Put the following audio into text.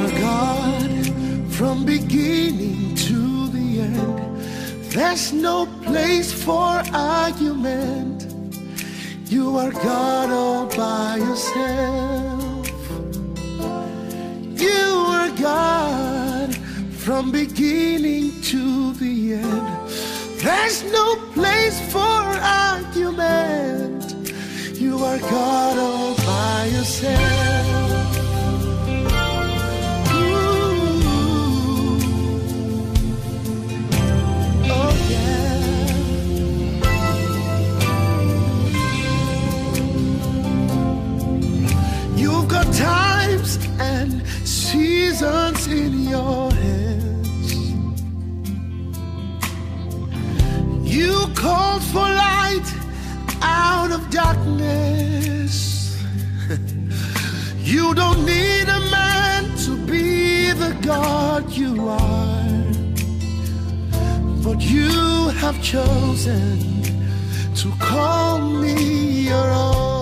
are God from beginning to the end. There's no place for argument. You are God all by yourself. You are God from beginning to the end. There's no place for argument. You are God all by yourself. You've got times and seasons in your hands. You called for light out of darkness. You don't need a man to be the God you are, but you have chosen to call me your own.